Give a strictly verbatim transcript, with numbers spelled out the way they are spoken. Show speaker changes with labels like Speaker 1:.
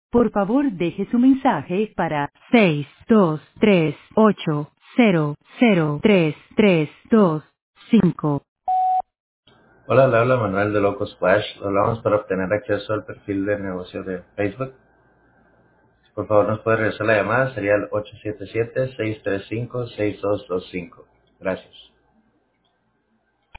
Speaker 1: Por favor, deje su mensaje para seis dos tres ocho cero cero tres tres dos cinco.
Speaker 2: Hola, le habla Manuel de Loco Splash. Lo hablamos para obtener acceso al perfil de negocio de Facebook. Si por favor nos puede regresar la llamada, sería el ocho siete siete, seis tres cinco, seis dos dos cinco. Gracias.